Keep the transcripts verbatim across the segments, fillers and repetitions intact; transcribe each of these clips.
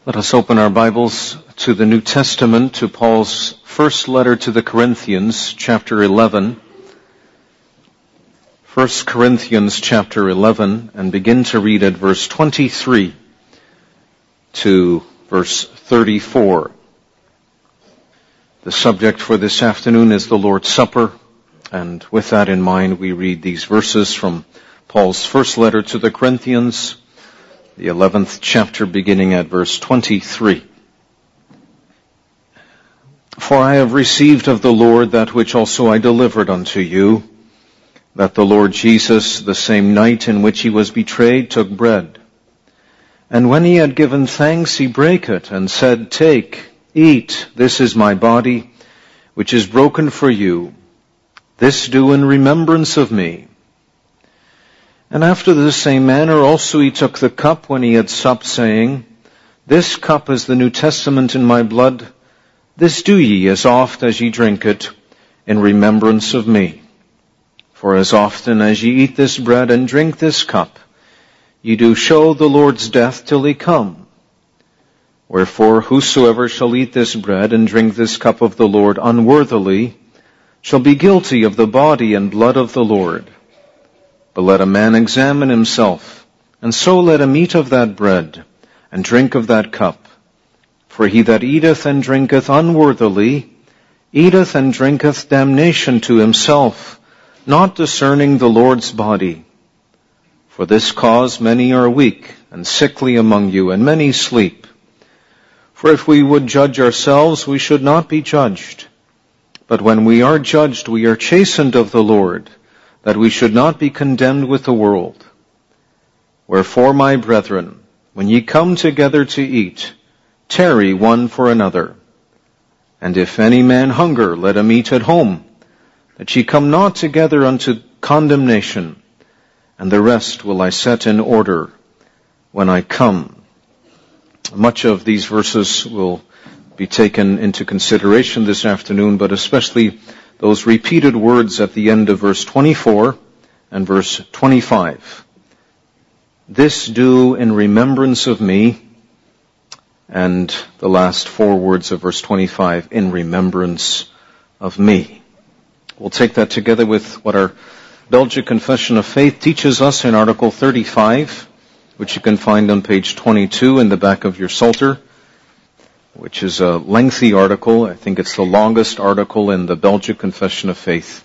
Let us open our Bibles to the New Testament, to Paul's first letter to the Corinthians, chapter eleven. First Corinthians chapter eleven, and begin to read at verse twenty-three to verse thirty-four. The subject for this afternoon is the Lord's Supper, and with that in mind we read these verses from Paul's first letter to the Corinthians, the eleventh chapter, beginning at verse twenty-three. For I have received of the Lord that which also I delivered unto you, that the Lord Jesus, the same night in which he was betrayed, took bread. And when he had given thanks, he brake it, and said, Take, eat, this is my body, which is broken for you. This do in remembrance of me. And after the same manner also he took the cup when he had supped, saying, This cup is the New Testament in my blood. This do ye as oft as ye drink it, in remembrance of me. For as often as ye eat this bread and drink this cup, ye do show the Lord's death till he come. Wherefore whosoever shall eat this bread and drink this cup of the Lord unworthily shall be guilty of the body and blood of the Lord. But let a man examine himself, and so let him eat of that bread, and drink of that cup. For he that eateth and drinketh unworthily, eateth and drinketh damnation to himself, not discerning the Lord's body. For this cause many are weak, and sickly among you, and many sleep. For if we would judge ourselves, we should not be judged. But when we are judged, we are chastened of the Lord, that we should not be condemned with the world. Wherefore, my brethren, when ye come together to eat, tarry one for another. And if any man hunger, let him eat at home, that ye come not together unto condemnation. And the rest will I set in order when I come. Much of these verses will be taken into consideration this afternoon, but especially those repeated words at the end of verse twenty-four and verse twenty-five. This do in remembrance of me, and the last four words of verse twenty-five, in remembrance of me. We'll take that together with what our Belgic Confession of Faith teaches us in Article thirty-five, which you can find on page twenty-two in the back of your Psalter, which is a lengthy article. I think it's the longest article in the Belgic Confession of Faith.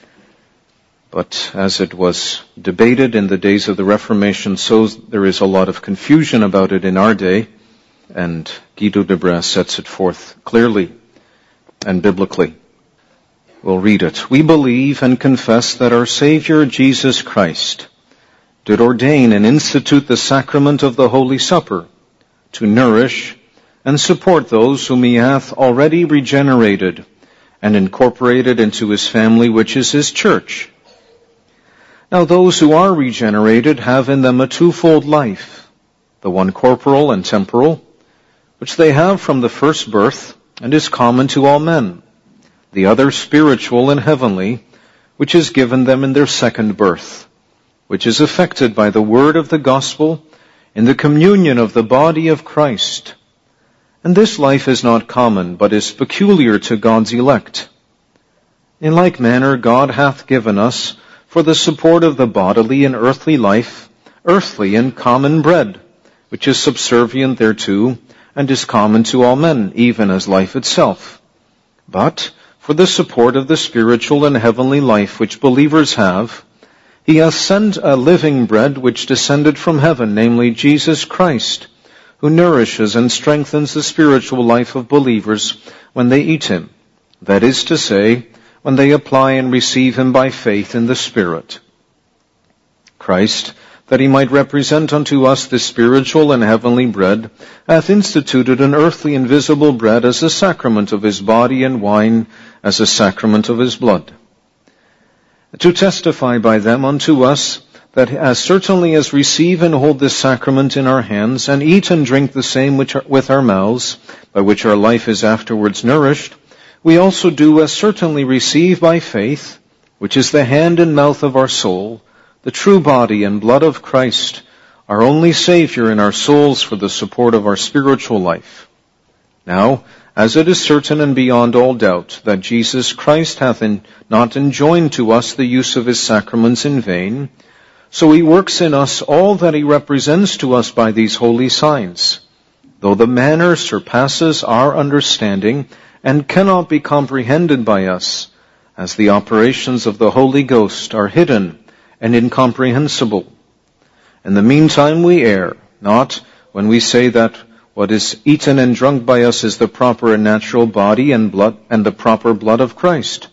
But as it was debated in the days of the Reformation, so there is a lot of confusion about it in our day, and Guido de Brès sets it forth clearly and biblically. We'll read it. We believe and confess that our Savior Jesus Christ did ordain and institute the sacrament of the Holy Supper to nourish and support those whom he hath already regenerated and incorporated into his family, which is his church. Now those who are regenerated have in them a twofold life, the one corporal and temporal, which they have from the first birth, and is common to all men, the other spiritual and heavenly, which is given them in their second birth, which is effected by the word of the gospel in the communion of the body of Christ. And this life is not common, but is peculiar to God's elect. In like manner, God hath given us, for the support of the bodily and earthly life, earthly and common bread, which is subservient thereto, and is common to all men, even as life itself. But for the support of the spiritual and heavenly life which believers have, he hath sent a living bread which descended from heaven, namely Jesus Christ, who nourishes and strengthens the spiritual life of believers when they eat him. That is to say, when they apply and receive him by faith in the Spirit. Christ, that he might represent unto us the spiritual and heavenly bread, hath instituted an earthly and visible bread as a sacrament of his body, and wine as a sacrament of his blood. To testify by them unto us, that as certainly as receive and hold this sacrament in our hands, and eat and drink the same which are, with our mouths, by which our life is afterwards nourished, we also do as certainly receive by faith, which is the hand and mouth of our soul, the true body and blood of Christ, our only Savior in our souls for the support of our spiritual life. Now, as it is certain and beyond all doubt that Jesus Christ hath in, not enjoined to us the use of his sacraments in vain, so he works in us all that he represents to us by these holy signs, though the manner surpasses our understanding and cannot be comprehended by us, as the operations of the Holy Ghost are hidden and incomprehensible. In the meantime we err, not when we say that what is eaten and drunk by us is the proper and natural body and blood and the proper blood of Christ.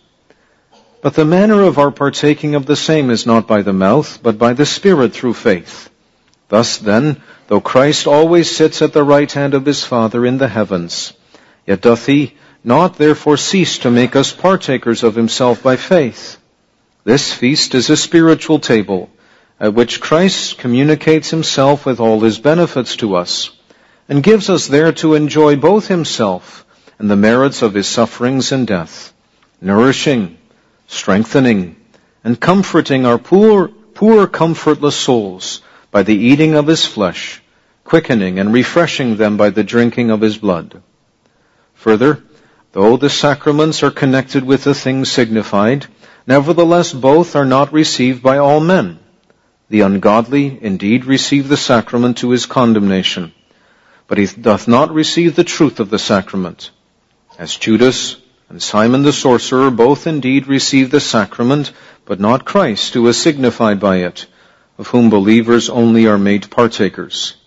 But the manner of our partaking of the same is not by the mouth, but by the Spirit through faith. Thus then, though Christ always sits at the right hand of his Father in the heavens, yet doth he not therefore cease to make us partakers of himself by faith. This feast is a spiritual table, at which Christ communicates himself with all his benefits to us, and gives us there to enjoy both himself and the merits of his sufferings and death, nourishing, strengthening, and comforting our poor, poor comfortless souls by the eating of his flesh, quickening and refreshing them by the drinking of his blood. Further, though the sacraments are connected with the things signified, nevertheless both are not received by all men. The ungodly indeed receive the sacrament to his condemnation, but he doth not receive the truth of the sacrament. As Judas and Simon the sorcerer both indeed receive the sacrament, but not Christ, who is signified by it, of whom believers only are made partakers.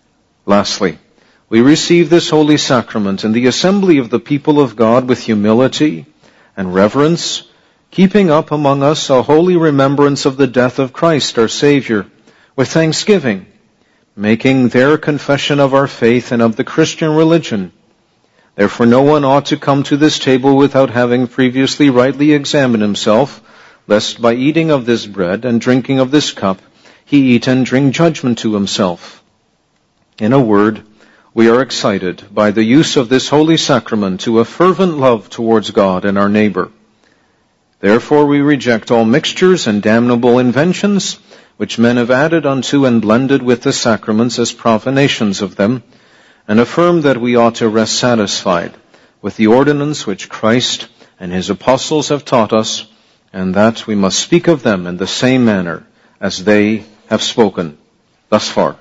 Lastly, we receive this holy sacrament in the assembly of the people of God with humility and reverence, keeping up among us a holy remembrance of the death of Christ our Savior, with thanksgiving, making their confession of our faith and of the Christian religion. Therefore no one ought to come to this table without having previously rightly examined himself, lest by eating of this bread and drinking of this cup, he eat and drink judgment to himself. In a word, we are excited by the use of this holy sacrament to a fervent love towards God and our neighbor. Therefore we reject all mixtures and damnable inventions, which men have added unto and blended with the sacraments as profanations of them, and affirm that we ought to rest satisfied with the ordinance which Christ and his apostles have taught us, and that we must speak of them in the same manner as they have spoken thus far.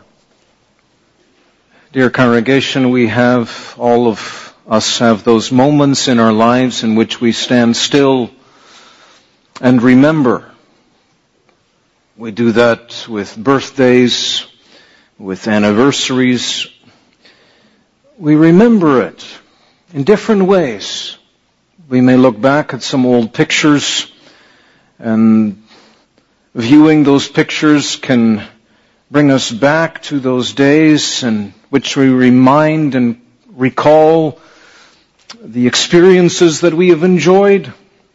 Dear congregation, we have, all of us have those moments in our lives in which we stand still and remember. We do that with birthdays, with anniversaries. We remember it in different ways. We may look back at some old pictures, and viewing those pictures can bring us back to those days in which we remind and recall the experiences that we have enjoyed.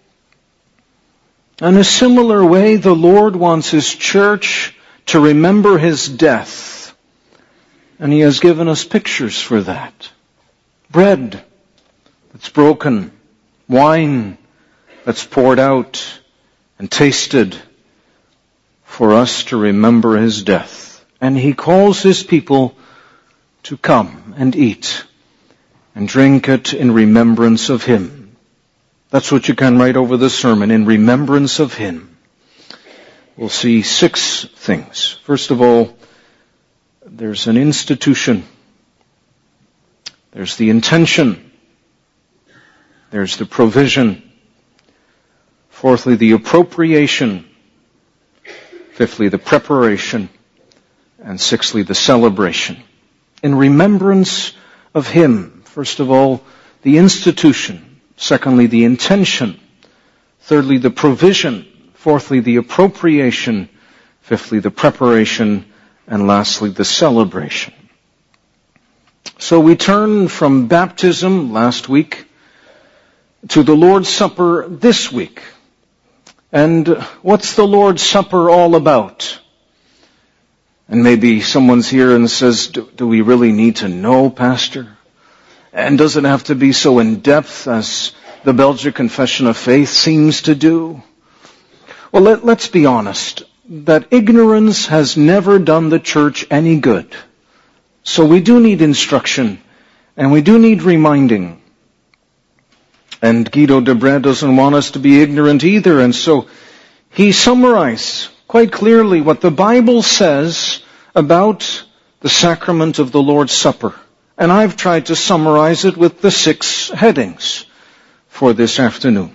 In a similar way, the Lord wants his church to remember his death, and he has given us pictures for that. Bread that's broken, wine that's poured out and tasted for us to remember his death. And he calls his people to come and eat and drink it in remembrance of him. That's what you can write over the sermon, in remembrance of him. We'll see six things. First of all, there's an institution. There's the intention. There's the provision. Fourthly, the appropriation. Fifthly, the preparation. And sixthly, the celebration. In remembrance of him. First of all, the institution. Secondly, the intention. Thirdly, the provision. Fourthly, the appropriation. Fifthly, the preparation. And lastly, the celebration. So we turn from baptism last week to the Lord's Supper this week. And what's the Lord's Supper all about? And maybe someone's here and says, do, do we really need to know, Pastor? And does it have to be so in-depth as the Belgic Confession of Faith seems to do? Well, let, let's be honest. that ignorance has never done the church any good. So we do need instruction, and we do need reminding. And Guido de Brès doesn't want us to be ignorant either, and so he summarized quite clearly what the Bible says about the sacrament of the Lord's Supper. And I've tried to summarize it with the six headings for this afternoon.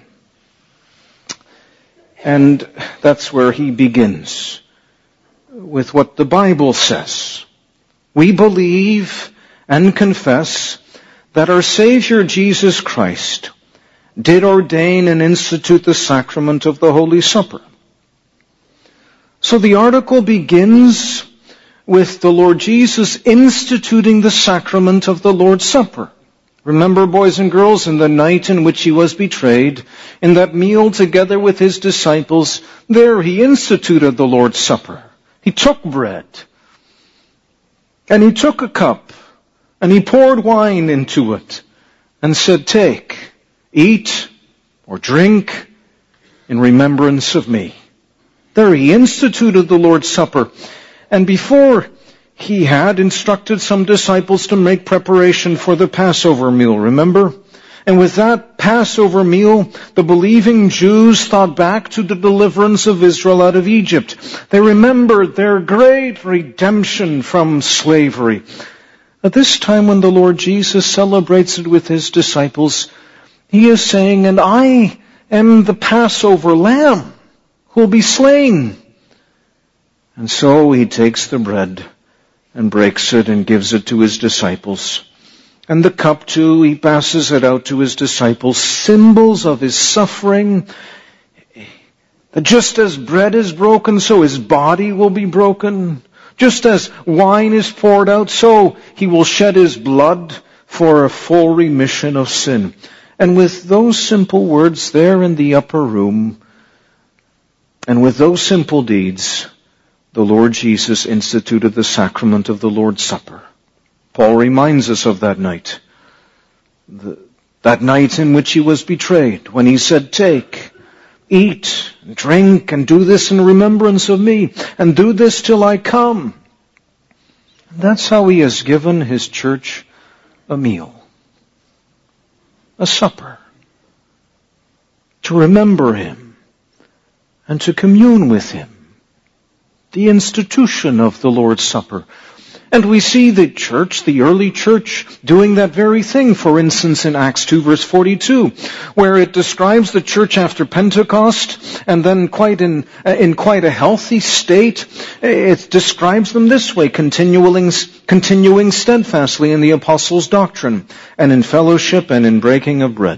And that's where he begins, with what the Bible says. We believe and confess that our Savior Jesus Christ did ordain and institute the sacrament of the Holy Supper. So the article begins with the Lord Jesus instituting the sacrament of the Lord's Supper. Remember, boys and girls, in the night in which he was betrayed, in that meal together with his disciples, there he instituted the Lord's Supper. He took bread, and he took a cup, and he poured wine into it, and said, "Take, eat, or drink in remembrance of me." There he instituted the Lord's Supper. And before he had instructed some disciples to make preparation for the Passover meal, remember? And with that Passover meal, the believing Jews thought back to the deliverance of Israel out of Egypt. They remembered their great redemption from slavery. At this time when the Lord Jesus celebrates it with his disciples, he is saying, "And I am the Passover lamb who will be slain." And so he takes the bread and breaks it and gives it to his disciples. And the cup too, he passes it out to his disciples, symbols of his suffering. That just as bread is broken, so his body will be broken. Just as wine is poured out, so he will shed his blood for a full remission of sin. And with those simple words there in the upper room, and with those simple deeds, the Lord Jesus instituted the sacrament of the Lord's Supper. Paul reminds us of that night. The, that night in which he was betrayed, when he said, "Take, eat, drink, and do this in remembrance of me, and do this till I come." And that's how he has given his church a meal, a supper, to remember him and to commune with him. The institution of the Lord's Supper. And we see the church, the early church, doing that very thing. For instance, in Acts two verse forty-two, where it describes the church after Pentecost, and then quite in, in quite a healthy state, it describes them this way, continuing, continuing steadfastly in the apostles' doctrine, and in fellowship, and in breaking of bread.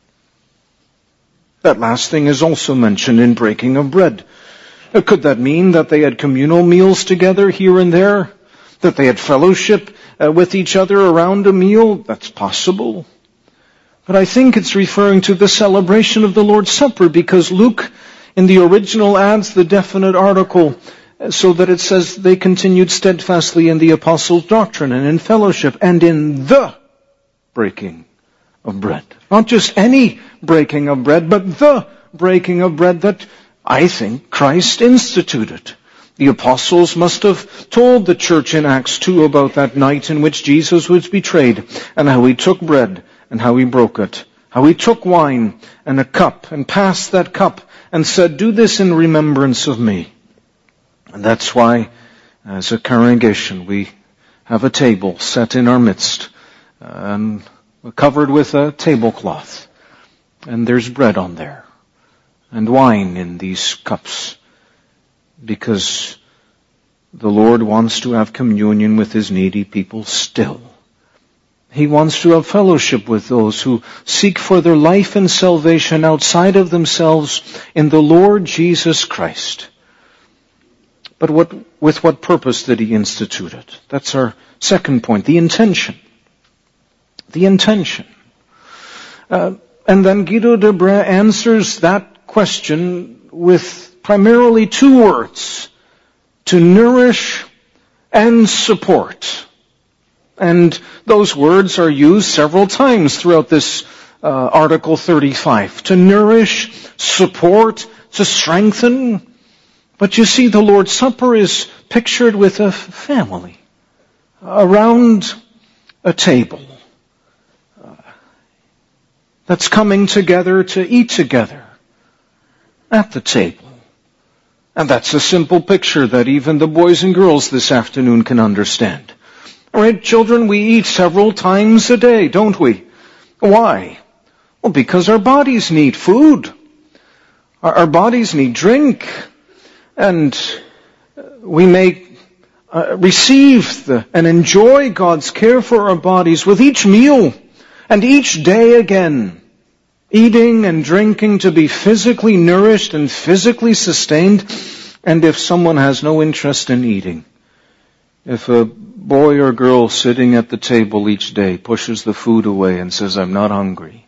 That last thing is also mentioned in breaking of bread. Could that mean that they had communal meals together here and there? That they had fellowship uh, with each other around a meal? That's possible. But I think it's referring to the celebration of the Lord's Supper, because Luke in the original adds the definite article so that it says they continued steadfastly in the apostles' doctrine and in fellowship and in the breaking of bread. Not just any breaking of bread, but the breaking of bread that I think Christ instituted. The apostles must have told the church in Acts two about that night in which Jesus was betrayed, and how he took bread and how he broke it. How he took wine and a cup and passed that cup and said, "Do this in remembrance of me." And that's why, as a congregation, we have a table set in our midst, and covered with a tablecloth. And there's bread on there, and wine in these cups, because the Lord wants to have communion with his needy people still. He wants to have fellowship with those who seek for their life and salvation outside of themselves in the Lord Jesus Christ. But what, with what purpose did he institute it? That's our second point, the intention. The intention. Uh, and then Guido de Brès answers that question with primarily two words: to nourish and support. And those words are used several times throughout this uh, Article thirty-five. To nourish, support, to strengthen. But you see, the Lord's Supper is pictured with a family around a table uh, that's coming together to eat together at the table. And that's a simple picture that even the boys and girls this afternoon can understand. All right, children, we eat several times a day, don't we? Why? Well, because our bodies need food. Our, our bodies need drink. And we may uh, receive the, and enjoy God's care for our bodies with each meal and each day again. Eating and drinking to be physically nourished and physically sustained. And if someone has no interest in eating, if a boy or girl sitting at the table each day pushes the food away and says, I'm not hungry,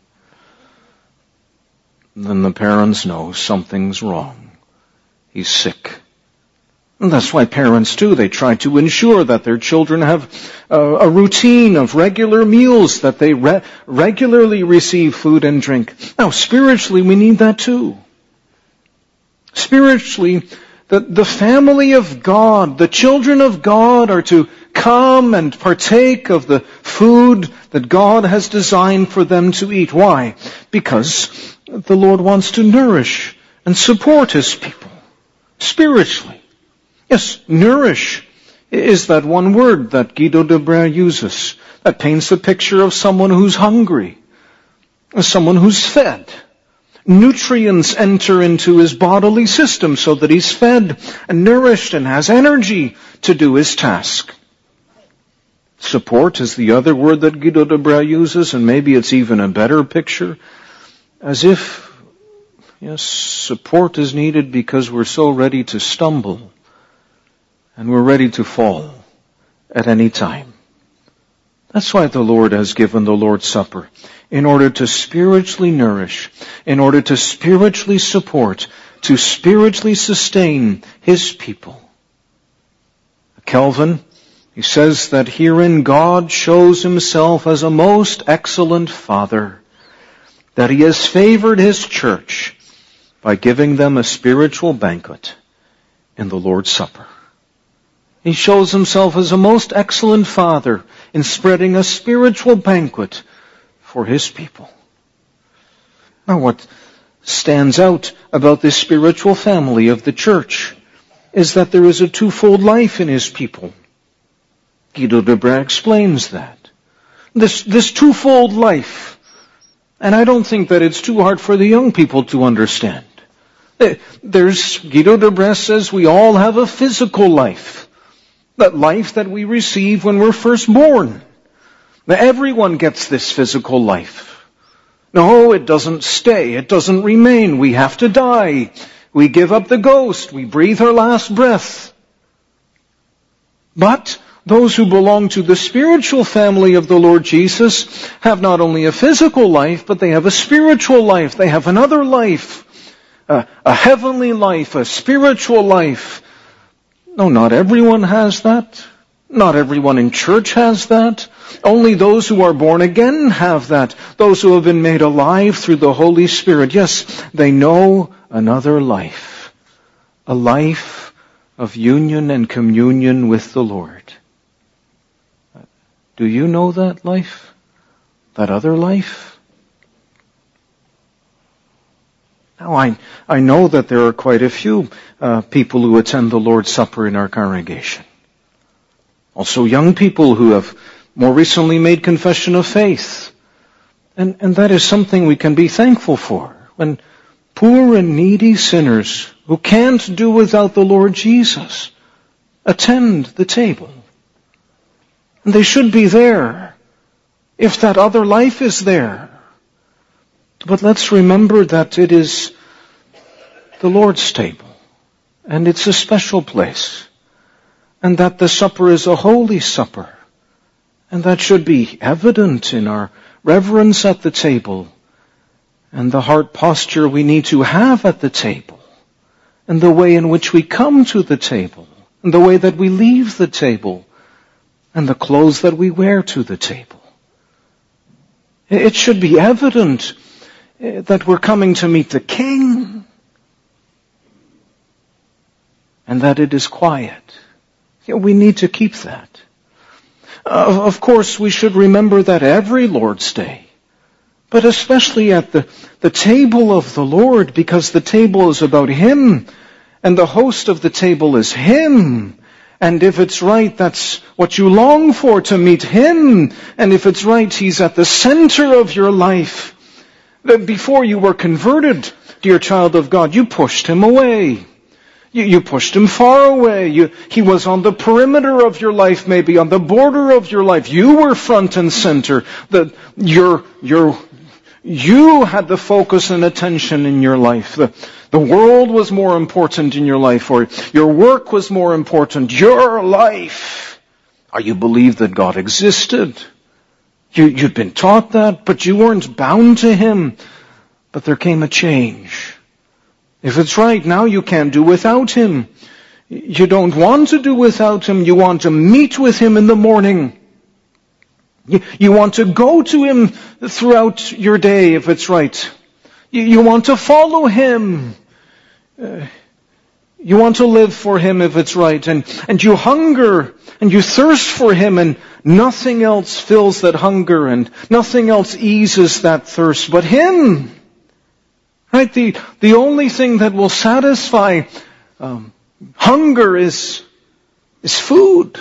then the parents know something's wrong. He's sick. And that's why parents too, they try to ensure that their children have a, a routine of regular meals, that they re- regularly receive food and drink. Now, spiritually, we need that too. Spiritually, the, the family of God, the children of God are to come and partake of the food that God has designed for them to eat. Why? Because the Lord wants to nourish and support His people spiritually. Yes, nourish is that one word that Guido de Brès uses that paints a picture of someone who's hungry, someone who's fed. Nutrients enter into his bodily system so that he's fed and nourished and has energy to do his task. Support is the other word that Guido de Brès uses, and maybe it's even a better picture, as if, yes, support is needed because we're so ready to stumble and we're ready to fall at any time. That's why the Lord has given the Lord's Supper, in order to spiritually nourish, in order to spiritually support, to spiritually sustain His people. Calvin, he says that herein God shows Himself as a most excellent Father, that He has favored His church by giving them a spiritual banquet in the Lord's Supper. He shows Himself as a most excellent Father in spreading a spiritual banquet for His people. Now, what stands out about this spiritual family of the church is that there is a twofold life in His people. Guido de Brès explains that. This, this twofold life, and I don't think that it's too hard for the young people to understand. There's, Guido de Brès says we all have a physical life. That life that we receive when we're first born. Now, everyone gets this physical life. No, it doesn't stay. It doesn't remain. We have to die. We give up the ghost. We breathe our last breath. But those who belong to the spiritual family of the Lord Jesus have not only a physical life, but they have a spiritual life. They have another life. A, a heavenly life, a spiritual life. No, not everyone has that. Not everyone in church has that. Only those who are born again have that. Those who have been made alive through the Holy Spirit. Yes, they know another life. A life of union and communion with the Lord. Do you know that life? That other life? Now, I, I know that there are quite a few uh, people who attend the Lord's Supper in our congregation. Also young people who have more recently made confession of faith. And, and that is something we can be thankful for. When poor and needy sinners who can't do without the Lord Jesus attend the table. And they should be there if that other life is there. But let's remember that it is the Lord's table, and it's a special place, and that the supper is a holy supper, and that should be evident in our reverence at the table, and the heart posture we need to have at the table, and the way in which we come to the table, and the way that we leave the table, and the clothes that we wear to the table. It should be evident that we're coming to meet the King. and that it is quiet. You know, we need to keep that. Uh, of course, we should remember that every Lord's Day, but especially at the, the table of the Lord, because the table is about Him, and the host of the table is Him. And if it's right, that's what you long for, to meet Him. And if it's right, He's at the center of your life. Before you were converted, dear child of God, you pushed Him away. You, you pushed Him far away. You, he was on the perimeter of your life, maybe on the border of your life. You were front and center. The, your, your, you had the focus and attention in your life. The, the world was more important in your life, or your work was more important. Your life. Or you believed that God existed. You, you'd been taught that, but you weren't bound to Him. But there came a change. If it's right, now you can't do without Him. You don't want to do without Him. You want to meet with Him in the morning. You, you want to go to Him throughout your day, if it's right. You, you want to follow Him. Uh, you want to live for Him, if it's right. And, and you hunger and you thirst for Him, and nothing else fills that hunger, and nothing else eases that thirst but Him. Right? The, the only thing that will satisfy um, hunger is, is food.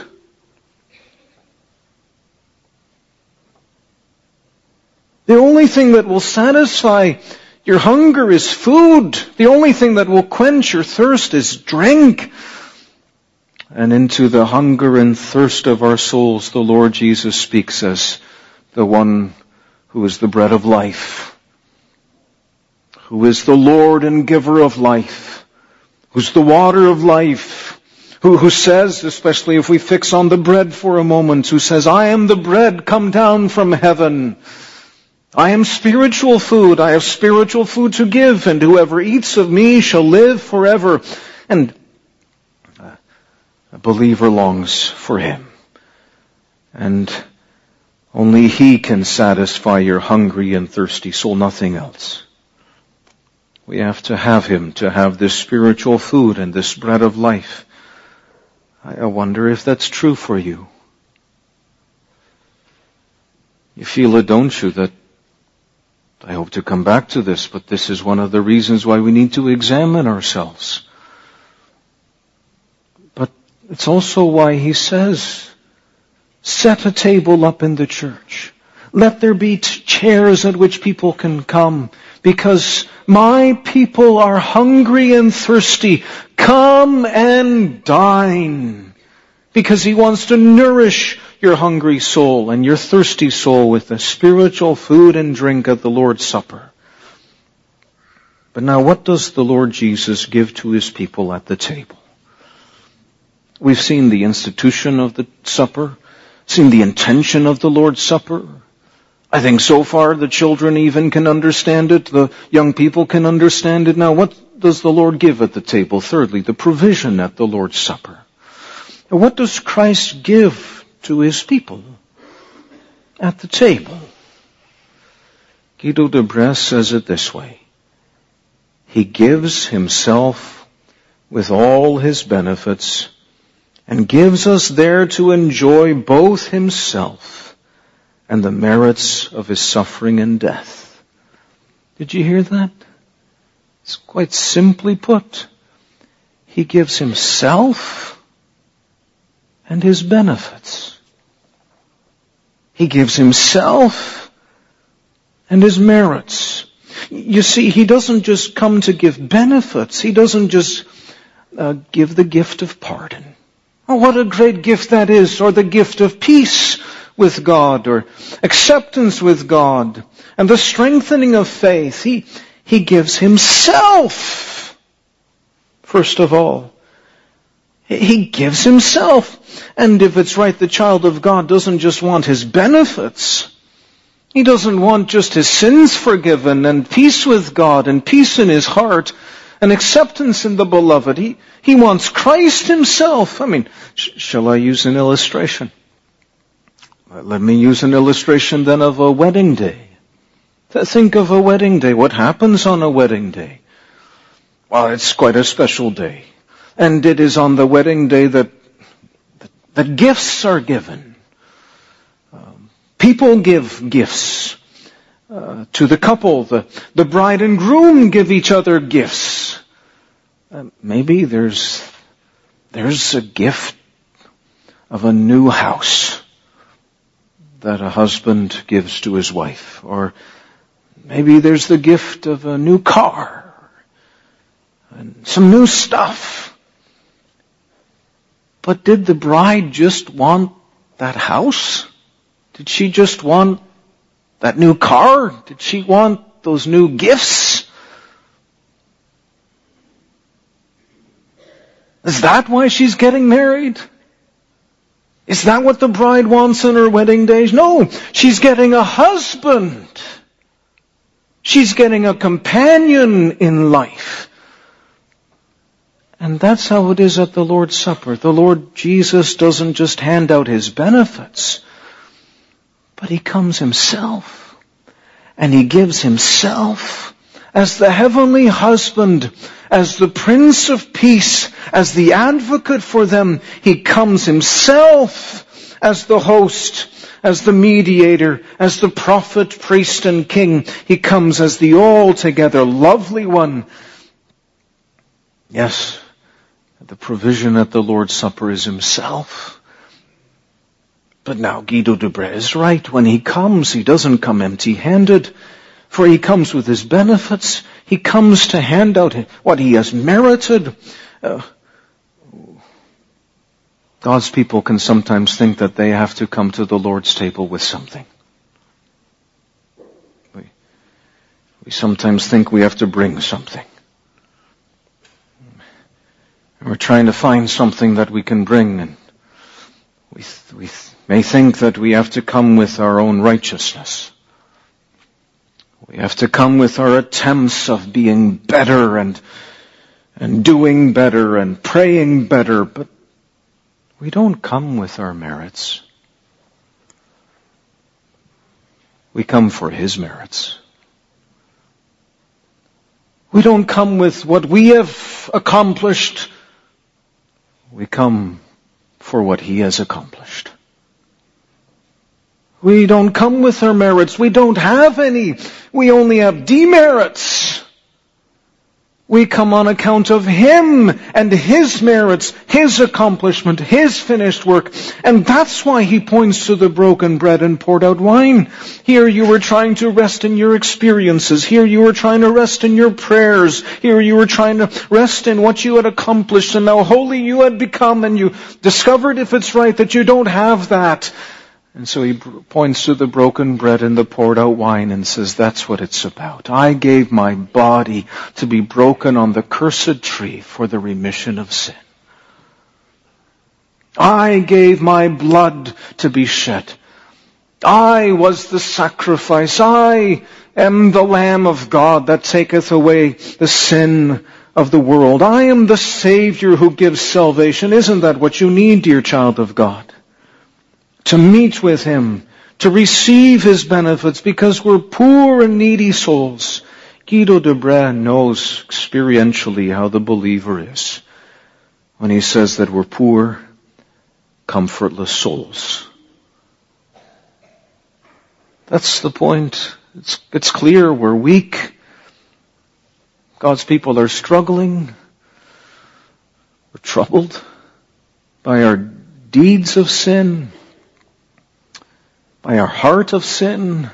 The only thing that will satisfy your hunger is food. The only thing that will quench your thirst is drink. And into the hunger and thirst of our souls, the Lord Jesus speaks as the one who is the bread of life, who is the Lord and giver of life, who's the water of life, who, who says, especially if we fix on the bread for a moment, who says, I am the bread come down from heaven. I am spiritual food. I have spiritual food to give, and whoever eats of me shall live forever. And a believer longs for Him. And only He can satisfy your hungry and thirsty soul, nothing else. We have to have Him to have this spiritual food and this bread of life. I wonder if that's true for you. You feel it, don't you, that I hope to come back to this, but this is one of the reasons why we need to examine ourselves. But it's also why He says, set a table up in the church. Let there be t- chairs at which people can come, because my people are hungry and thirsty. Come and dine. Because He wants to nourish your hungry soul and your thirsty soul with the spiritual food and drink of the Lord's Supper. But now, what does the Lord Jesus give to His people at the table? We've seen the institution of the supper, seen the intention of the Lord's Supper. I think so far the children even can understand it, the young people can understand it. Now, what does the Lord give at the table? Thirdly, the provision at the Lord's Supper. What does Christ give to His people at the table? Guido de Bresse says it this way. He gives Himself with all His benefits and gives us there to enjoy both Himself and the merits of His suffering and death. Did you hear that? It's quite simply put. He gives Himself and His benefits. He gives Himself and His merits. You see, He doesn't just come to give benefits. He doesn't just uh, give the gift of pardon. Oh, what a great gift that is, or the gift of peace with God, or acceptance with God, and the strengthening of faith. He, he gives Himself, first of all. He gives Himself. And if it's right, the child of God doesn't just want His benefits. He doesn't want just his sins forgiven and peace with God and peace in his heart and acceptance in the beloved. He, he wants Christ Himself. I mean, sh- shall I use an illustration? Let me use an illustration then of a wedding day. Think of a wedding day. What happens on a wedding day? Well, it's quite a special day. And it is on the wedding day that, that, that gifts are given. Um, people give gifts uh, to the couple. The, the bride and groom give each other gifts. Uh, maybe there's, there's a gift of a new house that a husband gives to his wife. Or maybe there's the gift of a new car and some new stuff. But did the bride just want that house? Did she just want that new car? Did she want those new gifts? Is that why she's getting married? Is that what the bride wants on her wedding day? No, she's getting a husband. She's getting a companion in life. And that's how it is at the Lord's Supper. The Lord Jesus doesn't just hand out His benefits, but He comes Himself. And He gives Himself as the heavenly husband, as the Prince of Peace, as the advocate for them. He comes Himself as the host, as the mediator, as the prophet, priest, and king. He comes as the altogether lovely one. Yes, the provision at the Lord's Supper is Himself. But now Guido de Brès is right. When He comes, He doesn't come empty-handed, for He comes with His benefits. He comes to hand out what He has merited. Uh, God's people can sometimes think that they have to come to the Lord's table with something. We, we sometimes think we have to bring something. And we're trying to find something that we can bring, and we, we may think that we have to come with our own righteousness. We have to come with our attempts of being better and, and doing better and praying better, but we don't come with our merits. We come for His merits. We don't come with what we have accomplished. We come for what He has accomplished. We don't come with our merits. We don't have any. We only have demerits. We come on account of Him and His merits, His accomplishment, His finished work. And that's why He points to the broken bread and poured out wine. Here you were trying to rest in your experiences. Here you were trying to rest in your prayers. Here you were trying to rest in what you had accomplished and how holy you had become, and you discovered, if it's right, that you don't have that. And so He points to the broken bread and the poured out wine and says, that's what it's about. I gave my body to be broken on the cursed tree for the remission of sin. I gave my blood to be shed. I was the sacrifice. I am the Lamb of God that taketh away the sin of the world. I am the Savior who gives salvation. Isn't that what you need, dear child of God? To meet with Him, to receive His benefits, because we're poor and needy souls. Guido de Brès knows experientially how the believer is when he says that we're poor, comfortless souls. That's the point. It's, it's clear we're weak. God's people are struggling. We're troubled by our deeds of sin, by our heart of sin,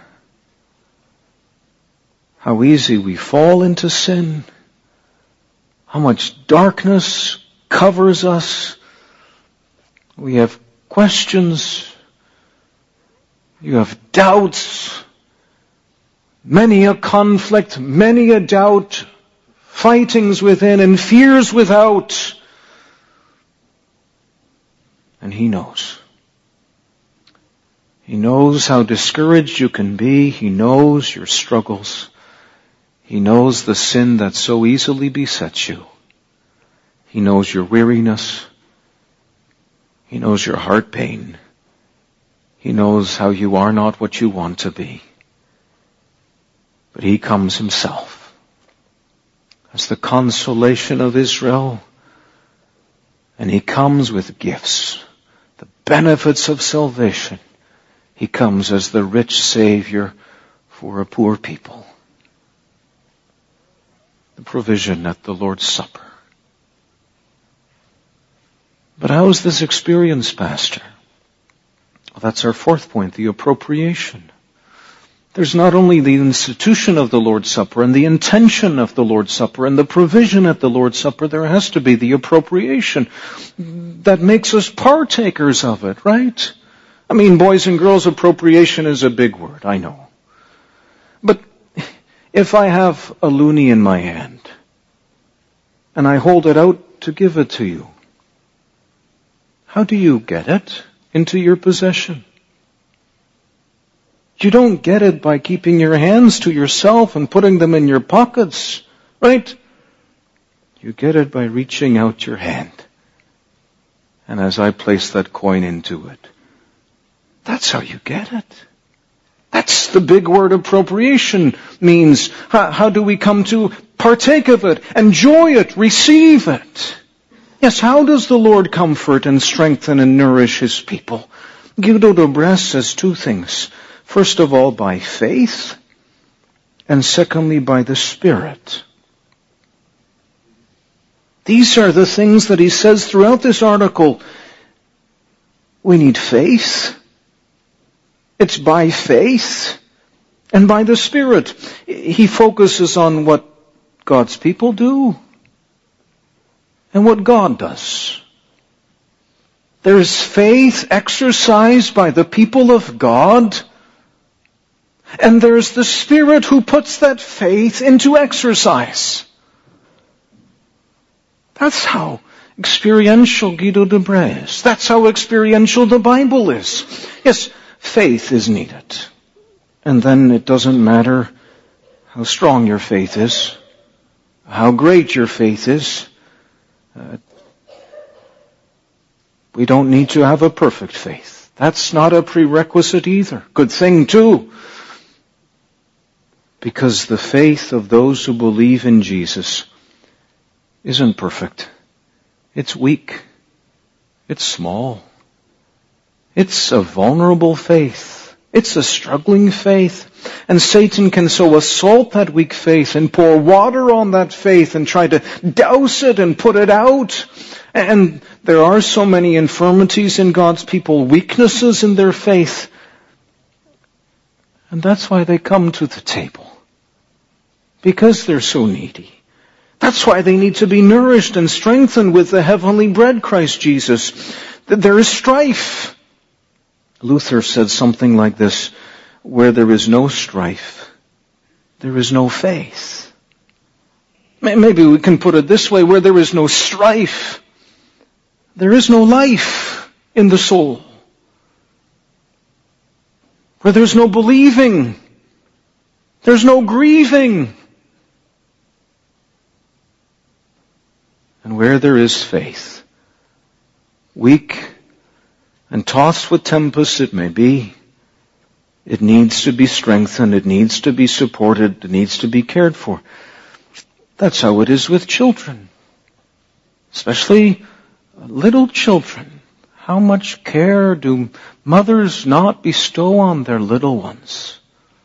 how easy we fall into sin, how much darkness covers us. We have questions, you have doubts, many a conflict, many a doubt, fightings within and fears without. And He knows. He knows how discouraged you can be. He knows your struggles. He knows the sin that so easily besets you. He knows your weariness. He knows your heart pain. He knows how you are not what you want to be. But He comes Himself as the consolation of Israel, And he comes with gifts, the benefits of salvation. He comes as the rich Savior for a poor people. The provision at the Lord's Supper. But how is this experienced, Pastor? Well, that's our fourth point, the appropriation. There's not only the institution of the Lord's Supper and the intention of the Lord's Supper and the provision at the Lord's Supper, there has to be the appropriation that makes us partakers of it, right? I mean, boys and girls, appropriation is a big word, I know. But if I have a loonie in my hand and I hold it out to give it to you, how do you get it into your possession? You don't get it by keeping your hands to yourself and putting them in your pockets, right? You get it by reaching out your hand. And as I place that coin into it, that's how you get it. That's the big word appropriation means. How, how do we come to partake of it, enjoy it, receive it? Yes, how does the Lord comfort and strengthen and nourish His people? Guido de Bresse says two things. First of all, by faith, and secondly, by the Spirit. These are the things that he says throughout this article. We need faith. It's by faith and by the Spirit. He focuses on what God's people do and what God does. There is faith exercised by the people of God, and there's the Spirit who puts that faith into exercise. That's how experiential Guido de Bresse is. That's how experiential the Bible is. Yes, faith is needed. And then it doesn't matter how strong your faith is, how great your faith is. Uh, we don't need to have a perfect faith. That's not a prerequisite either. Good thing too. Because the faith of those who believe in Jesus isn't perfect. It's weak. It's small. It's a vulnerable faith. It's a struggling faith. And Satan can so assault that weak faith and pour water on that faith and try to douse it and put it out. And there are so many infirmities in God's people, weaknesses in their faith. And that's why they come to the table. Because they're so needy. That's why they need to be nourished and strengthened with the heavenly bread, Christ Jesus. There is strife. Luther said something like this, where there is no strife, there is no faith. Maybe we can put it this way, where there is no strife, there is no life in the soul. Where there's no believing, there's no grieving. And where there is faith, weak and tossed with tempest it may be, it needs to be strengthened, it needs to be supported, it needs to be cared for. That's how it is with children. Especially little children. How much care do mothers not bestow on their little ones?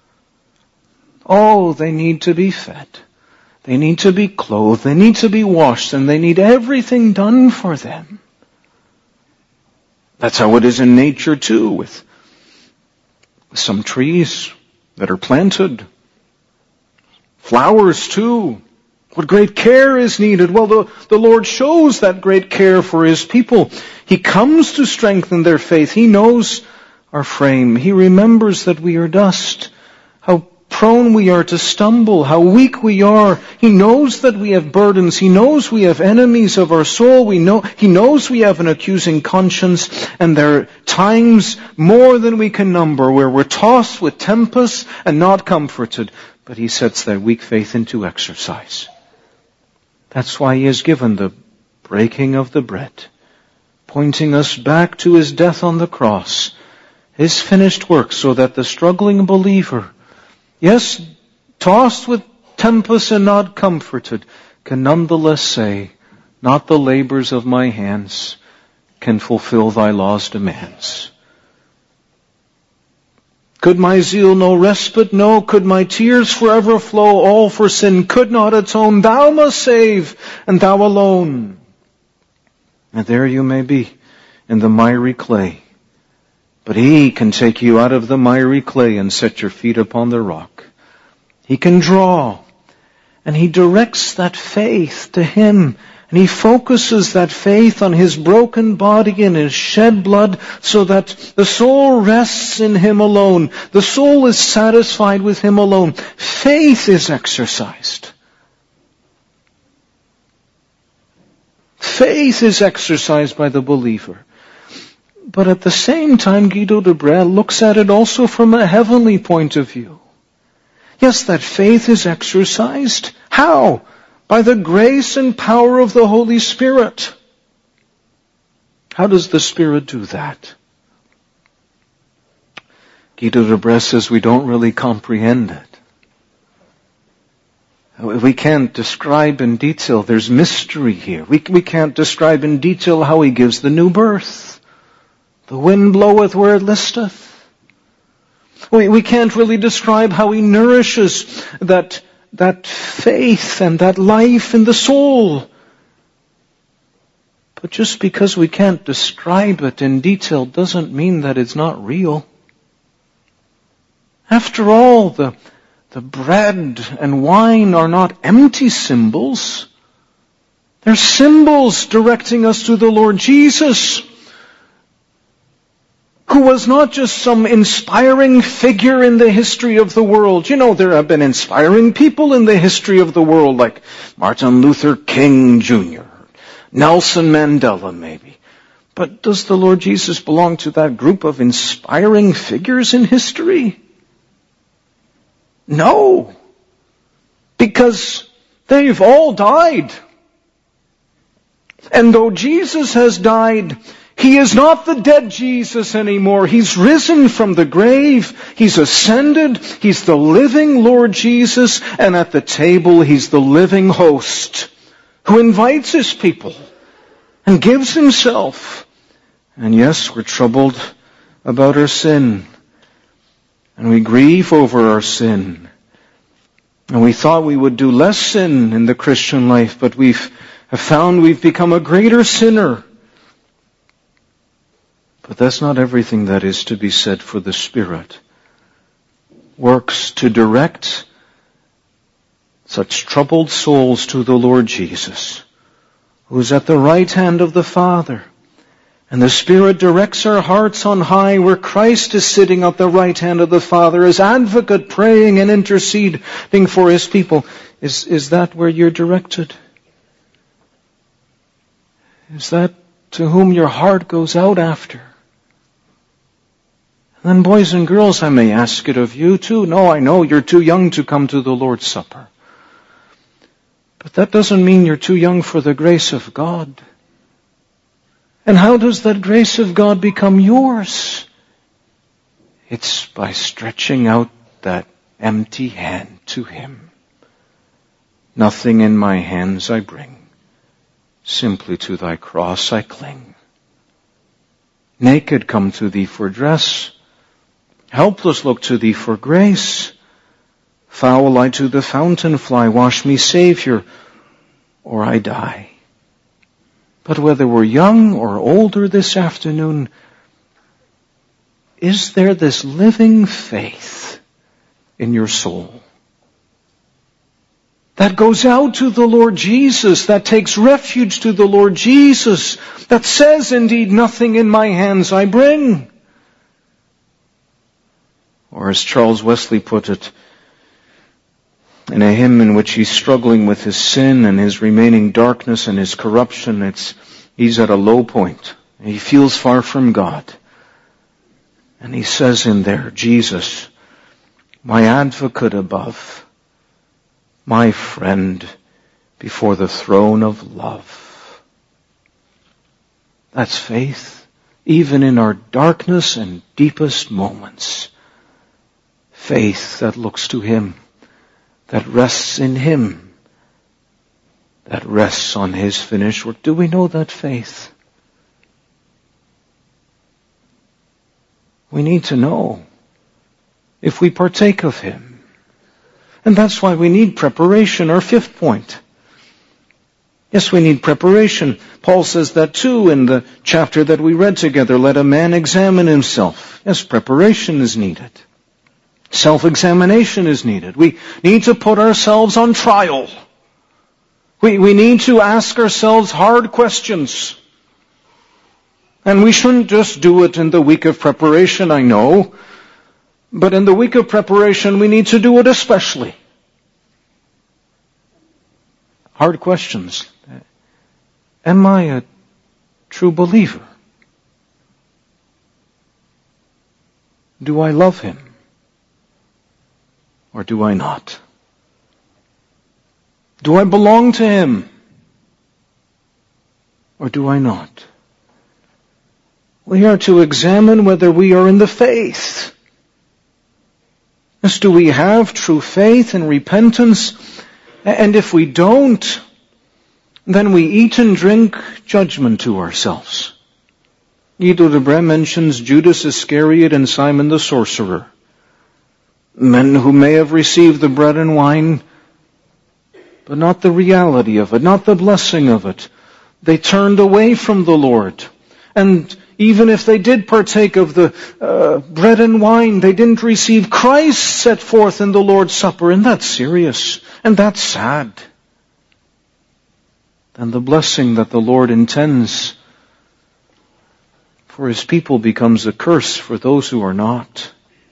Oh, they need to be fed. They need to be clothed. They need to be washed. And they need everything done for them. That's how it is in nature too, with some trees that are planted. Flowers too. What great care is needed. Well, the, the Lord shows that great care for His people. He comes to strengthen their faith. He knows our frame. He remembers that we are dust. How prone we are to stumble, how weak we are. He knows that we have burdens. He knows we have enemies of our soul. We know, He knows we have an accusing conscience, and there are times more than we can number where we're tossed with tempests and not comforted. But He sets that weak faith into exercise. That's why He has given the breaking of the bread, pointing us back to His death on the cross, His finished work, so that the struggling believer, yes, tossed with tempest and not comforted, can nonetheless say, not the labors of my hands, can fulfill thy law's demands. Could my zeal no respite know? Could my tears forever flow? All for sin could not atone. Thou must save, and thou alone. And there you may be, in the miry clay. But He can take you out of the miry clay and set your feet upon the rock. He can draw, and He directs that faith to Him. And He focuses that faith on His broken body and His shed blood so that the soul rests in Him alone. The soul is satisfied with Him alone. Faith is exercised. Faith is exercised by the believer. But at the same time, Guido de Brès looks at it also from a heavenly point of view. Yes, that faith is exercised. How? By the grace and power of the Holy Spirit. How does the Spirit do that? Guido de Brès says we don't really comprehend it. We can't describe in detail. There's mystery here. We, we can't describe in detail how He gives the new birth. The wind bloweth where it listeth. We, we can't really describe how He nourishes that that faith and that life in the soul. But just because we can't describe it in detail doesn't mean that it's not real. After all, the, the bread and wine are not empty symbols. They're symbols directing us to the Lord Jesus, who was not just some inspiring figure in the history of the world. You know, there have been inspiring people in the history of the world, like Martin Luther King Junior, Nelson Mandela maybe. But does the Lord Jesus belong to that group of inspiring figures in history? No. Because they've all died. And though Jesus has died, He is not the dead Jesus anymore. He's risen from the grave. He's ascended. He's the living Lord Jesus. And at the table, He's the living host who invites His people and gives Himself. And yes, we're troubled about our sin. And we grieve over our sin. And we thought we would do less sin in the Christian life, but we've have found we've become a greater sinner. But that's not everything that is to be said, for the Spirit works to direct such troubled souls to the Lord Jesus, who is at the right hand of the Father. And the Spirit directs our hearts on high, where Christ is sitting at the right hand of the Father as advocate, praying and interceding for His people. Is, is that where you're directed? Is that to whom your heart goes out after? And then, boys and girls, I may ask it of you too. No, I know you're too young to come to the Lord's Supper. But that doesn't mean you're too young for the grace of God. And how does that grace of God become yours? It's by stretching out that empty hand to Him. Nothing in my hands I bring, simply to Thy cross I cling. Naked come to Thee for dress, helpless look to Thee for grace. Foul I to the fountain fly, wash me, Savior, or I die. But whether we're young or older this afternoon, is there this living faith in your soul that goes out to the Lord Jesus, that takes refuge to the Lord Jesus, that says, indeed, nothing in my hands I bring? Or as Charles Wesley put it, in a hymn in which he's struggling with his sin and his remaining darkness and his corruption, it's he's at a low point. He feels far from God. And he says in there, Jesus, my advocate above, my friend before the throne of love. That's faith, even in our darkness and deepest moments. Faith that looks to Him, that rests in Him, that rests on His finished work. Do we know that faith? We need to know if we partake of Him. And that's why we need preparation, our fifth point. Yes, we need preparation. Paul says that too in the chapter that we read together. Let a man examine himself. Yes, preparation is needed. Self-examination is needed. We need to put ourselves on trial. We, we need to ask ourselves hard questions. And we shouldn't just do it in the week of preparation, I know. But in the week of preparation, we need to do it especially. Hard questions. Am I a true believer? Do I love Him? Or do I not? Do I belong to Him? Or do I not? We are to examine whether we are in the faith. Yes, do we have true faith and repentance? And if we don't, then we eat and drink judgment to ourselves. Guido de Brès mentions Judas Iscariot and Simon the sorcerer. Men who may have received the bread and wine, but not the reality of it, not the blessing of it. They turned away from the Lord. And even if they did partake of the uh, bread and wine, they didn't receive Christ set forth in the Lord's Supper. And that's serious. And that's sad. And the blessing that the Lord intends for His people becomes a curse for those who are not.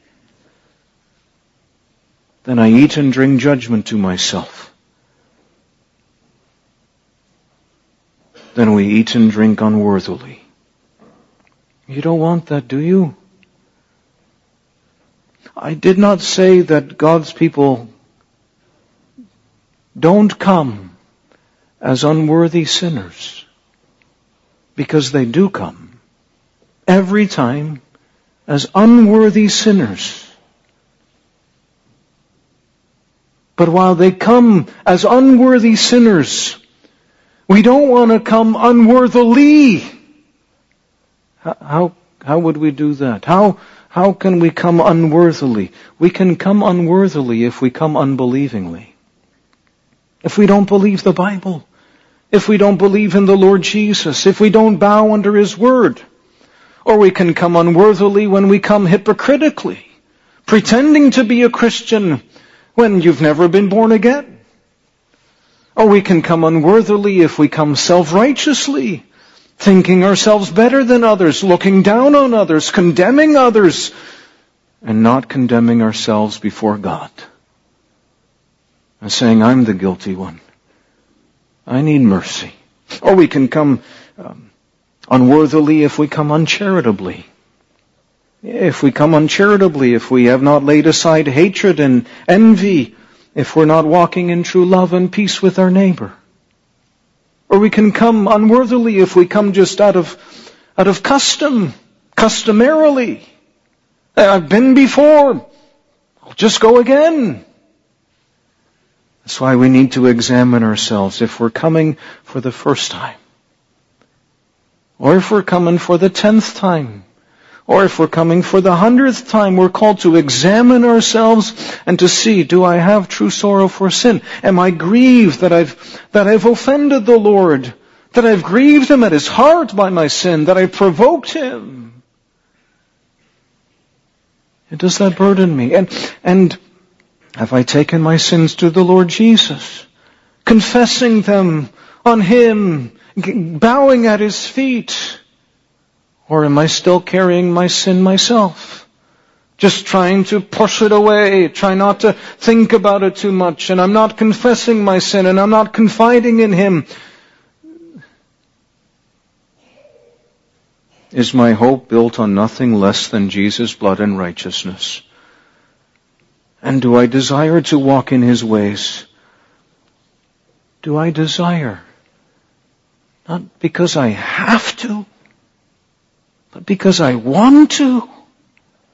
Then I eat and drink judgment to myself. Then we eat and drink unworthily. You don't want that, do you? I did not say that God's people don't come as unworthy sinners, because they do come every time as unworthy sinners. But while they come as unworthy sinners, we don't want to come unworthily. How, how, how would we do that? How, how can we come unworthily? We can come unworthily if we come unbelievingly. If we don't believe the Bible. If we don't believe in the Lord Jesus. If we don't bow under His Word. Or we can come unworthily when we come hypocritically, pretending to be a Christian when you've never been born again. Or we can come unworthily if we come self-righteously, thinking ourselves better than others, looking down on others, condemning others, and not condemning ourselves before God. And saying, I'm the guilty one. I need mercy. Or we can come um, unworthily if we come uncharitably. If we come uncharitably, if we have not laid aside hatred and envy, if we're not walking in true love and peace with our neighbor. Or we can come unworthily if we come just out of, out of custom, customarily. I've been before, I'll just go again. That's why we need to examine ourselves if we're coming for the first time. Or if we're coming for the tenth time. Or if we're coming for the hundredth time, we're called to examine ourselves and to see, do I have true sorrow for sin? Am I grieved that I've, that I've offended the Lord? That I've grieved Him at His heart by my sin? That I've provoked Him? And does that burden me? And, and have I taken my sins to the Lord Jesus? Confessing them on Him, bowing at His feet? Or am I still carrying my sin myself? Just trying to push it away, try not to think about it too much, and I'm not confessing my sin, and I'm not confiding in Him. Is my hope built on nothing less than Jesus' blood and righteousness? And do I desire to walk in His ways? Do I desire? Not because I have to, but because I want to.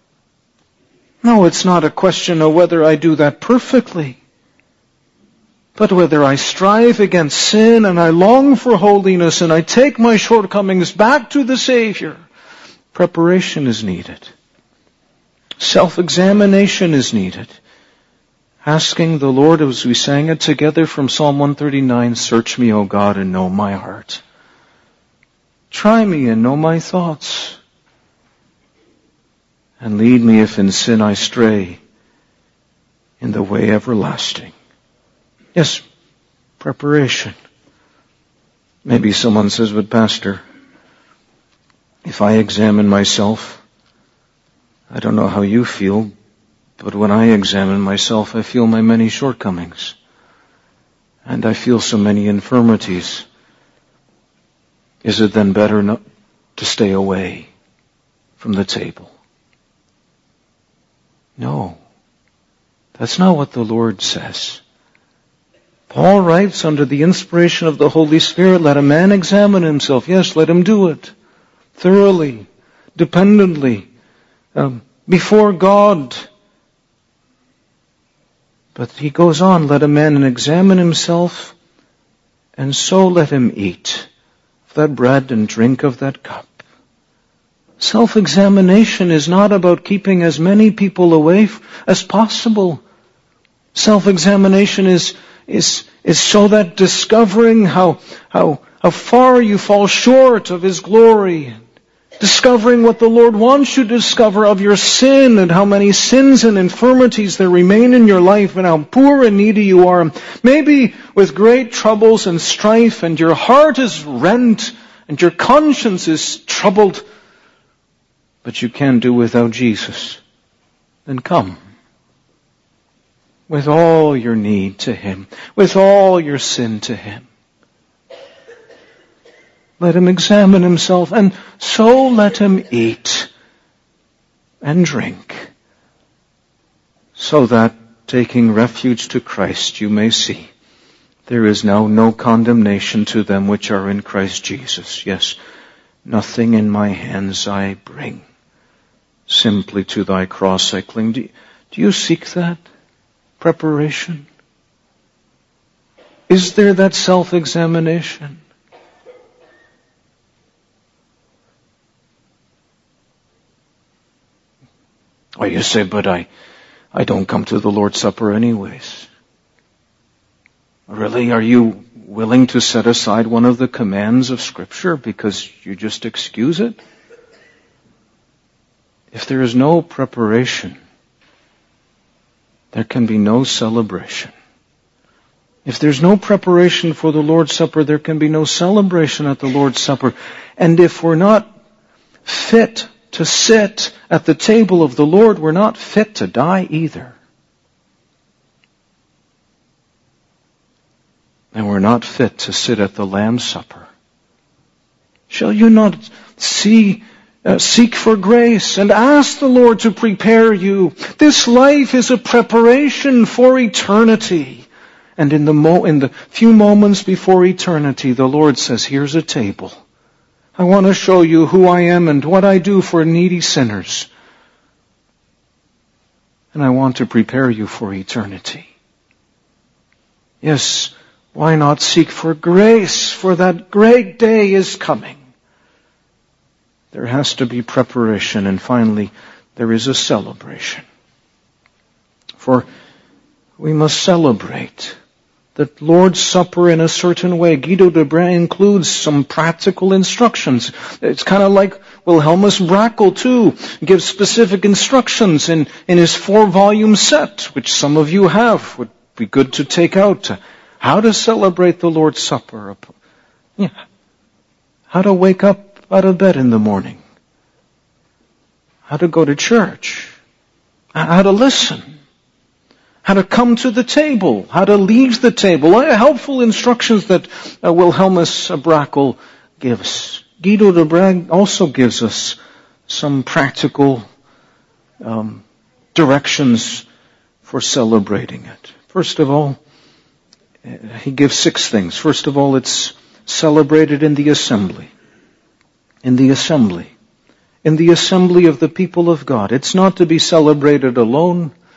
No, it's not a question of whether I do that perfectly, but whether I strive against sin and I long for holiness and I take my shortcomings back to the Savior, preparation is needed. Self-examination is needed. Asking the Lord, as we sang it together from Psalm one thirty-nine, search me, O God, and know my heart. Try me and know my thoughts. And lead me if in sin I stray in the way everlasting. Yes, preparation. Maybe someone says, but Pastor, if I examine myself, I don't know how you feel, but when I examine myself, I feel my many shortcomings. And I feel so many infirmities. Is it then better not to stay away from the table? No. That's not what the Lord says. Paul writes under the inspiration of the Holy Spirit, let a man examine himself. Yes, let him do it. Thoroughly, dependently, um, before God. But he goes on, let a man examine himself, and so let him eat of that bread and drink of that cup. Self-examination is not about keeping as many people away as possible. Self-examination is is is so that discovering how how how far you fall short of His glory, discovering what the Lord wants you to discover of your sin and how many sins and infirmities there remain in your life and how poor and needy you are. Maybe with great troubles and strife and your heart is rent and your conscience is troubled, but you can't do without Jesus. Then come. With all your need to Him. With all your sin to Him. Let him examine himself, and so let him eat and drink, so that, taking refuge to Christ, you may see there is now no condemnation to them which are in Christ Jesus. Yes, nothing in my hands I bring. Simply to thy cross I cling. Do you, do you seek that preparation? Is there that self-examination? Or you say, but I, I don't come to the Lord's Supper anyways. Really, are you willing to set aside one of the commands of Scripture because you just excuse it? If there is no preparation, there can be no celebration. If there's no preparation for the Lord's Supper, there can be no celebration at the Lord's Supper. And if we're not fit to sit at the table of the Lord, we're not fit to die either. And we're not fit to sit at the Lamb's Supper. Shall you not see, uh, seek for grace and ask the Lord to prepare you? This life is a preparation for eternity. And in the, mo- in the few moments before eternity, the Lord says, here's a table. I want to show you who I am and what I do for needy sinners. And I want to prepare you for eternity. Yes, why not seek for grace, for that great day is coming. There has to be preparation, and finally, there is a celebration. For we must celebrate the Lord's Supper in a certain way. Guido de Brès includes some practical instructions. It's kind of like Wilhelmus Brakel, too, gives specific instructions in, in his four-volume set, which some of you have. Would be good to take out. How to celebrate the Lord's Supper. Yeah. How to wake up out of bed in the morning. How to go to church. How to listen. How to come to the table, how to leave the table. Helpful instructions that uh, Wilhelmus Brakel gives. Guido de Brès also gives us some practical um, directions for celebrating it. First of all, he gives six things. First of all, it's celebrated in the assembly. In the assembly. In the assembly of the people of God. It's not to be celebrated alone.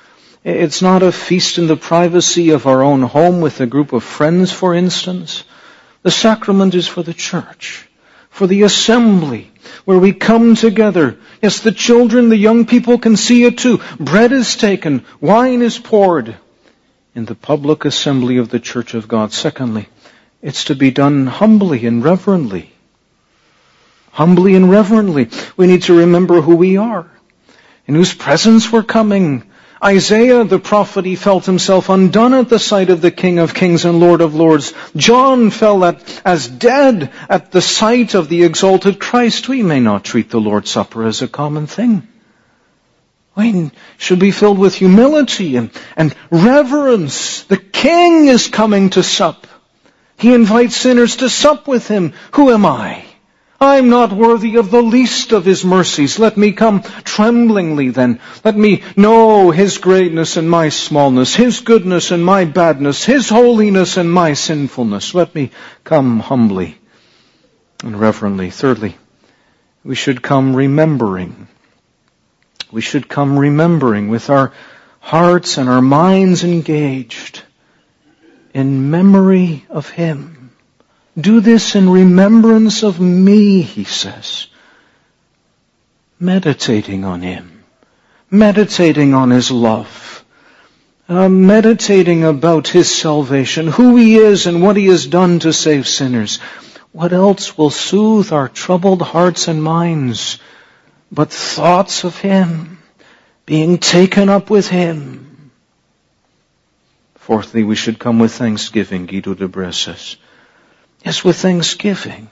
It's not a feast in the privacy of our own home with a group of friends, for instance. The sacrament is for the church, for the assembly, where we come together. Yes, the children, the young people can see it too. Bread is taken, wine is poured in the public assembly of the Church of God. Secondly, it's to be done humbly and reverently. Humbly and reverently. We need to remember who we are, in whose presence we're coming. Isaiah, the prophet, he felt himself undone at the sight of the King of Kings and Lord of Lords. John fell at, as dead at the sight of the exalted Christ. We may not treat the Lord's Supper as a common thing. We should be filled with humility and, and reverence. The King is coming to sup. He invites sinners to sup with Him. Who am I? I'm not worthy of the least of His mercies. Let me come tremblingly then. Let me know His greatness and my smallness, His goodness and my badness, His holiness and my sinfulness. Let me come humbly and reverently. Thirdly, we should come remembering. We should come remembering with our hearts and our minds engaged in memory of Him. Do this in remembrance of me, he says. Meditating on Him. Meditating on His love. Uh, meditating about His salvation, who He is and what He has done to save sinners. What else will soothe our troubled hearts and minds but thoughts of Him, being taken up with Him? Fourthly, we should come with thanksgiving, Guido de Brès says. Yes, with thanksgiving.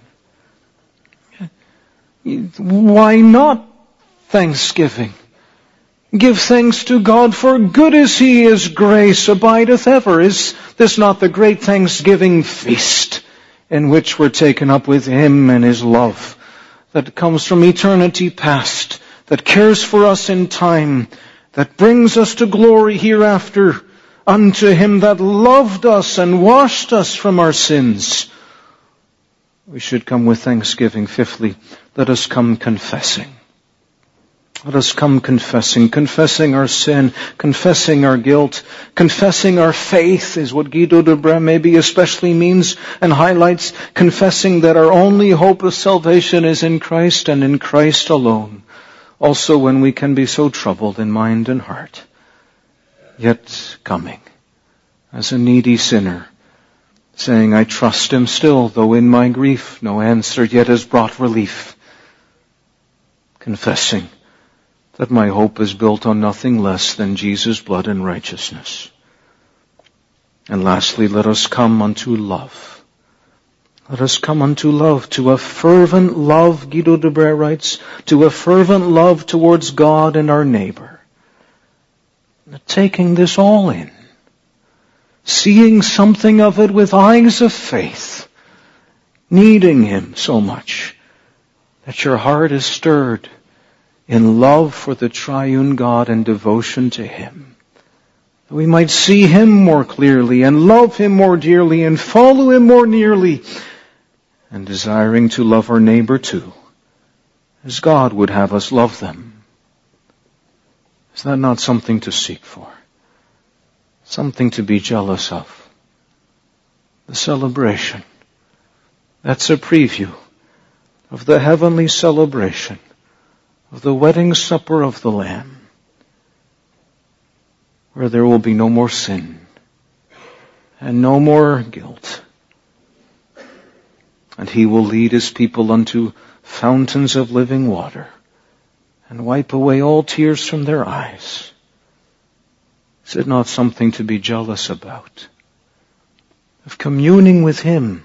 Why not thanksgiving? Give thanks to God, for good is He, His grace abideth ever. Is this not the great Thanksgiving feast in which we're taken up with Him and His love that comes from eternity past, that cares for us in time, that brings us to glory hereafter, unto Him that loved us and washed us from our sins? We should come with thanksgiving. Fifthly, let us come confessing. Let us come confessing, confessing our sin, confessing our guilt, confessing our faith is what Guido de Brès maybe especially means and highlights, confessing that our only hope of salvation is in Christ and in Christ alone. Also when we can be so troubled in mind and heart, yet coming as a needy sinner, saying, I trust Him still, though in my grief no answer yet has brought relief. Confessing that my hope is built on nothing less than Jesus' blood and righteousness. And lastly, let us come unto love. Let us come unto love, to a fervent love, Guido de Brès writes, to a fervent love towards God and our neighbor. Taking this all in. Seeing something of it with eyes of faith, needing Him so much that your heart is stirred in love for the triune God and devotion to Him. That we might see Him more clearly and love Him more dearly and follow Him more nearly, and desiring to love our neighbor too, as God would have us love them. Is that not something to seek for? Something to be jealous of. The celebration. That's a preview of the heavenly celebration of the wedding supper of the Lamb, where there will be no more sin and no more guilt. And He will lead His people unto fountains of living water and wipe away all tears from their eyes. Is it not something to be jealous about? Of communing with Him.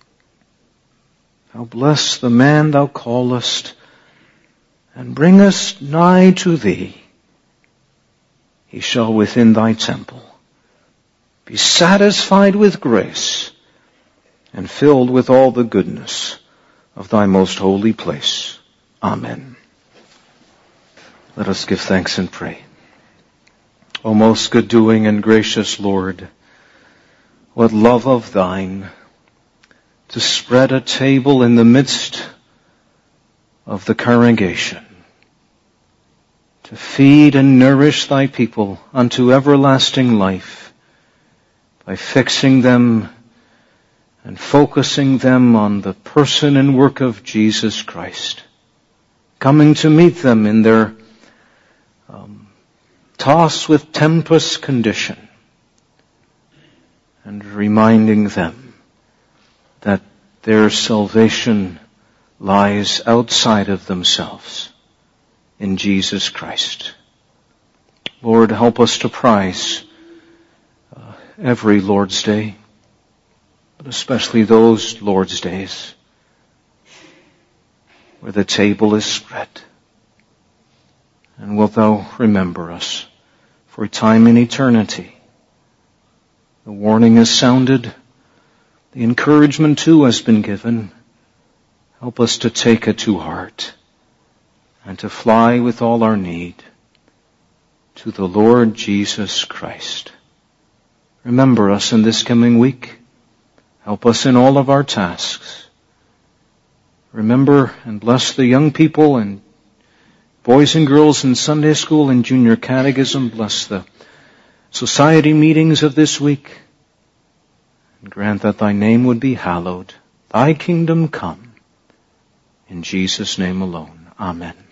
Thou bless the man Thou callest, and bring us nigh to Thee. He shall within Thy temple be satisfied with grace, and filled with all the goodness of Thy most holy place. Amen. Let us give thanks and pray. O most good-doing and gracious Lord, what love of Thine to spread a table in the midst of the congregation, to feed and nourish thy people unto everlasting life by fixing them and focusing them on the person and work of Jesus Christ, coming to meet them in their um, tossed with tempest condition, and reminding them that their salvation lies outside of themselves in Jesus Christ. Lord, help us to prize uh, every Lord's Day, but especially those Lord's Days where the table is spread. And wilt thou remember us for time in eternity. The warning is sounded. The encouragement too has been given. Help us to take it to heart and to fly with all our need to the Lord Jesus Christ. Remember us in this coming week. Help us in all of our tasks. Remember and bless the young people and boys and girls in Sunday school and junior catechism. Bless the society meetings of this week. And grant that thy name would be hallowed. Thy kingdom come. In Jesus' name alone. Amen.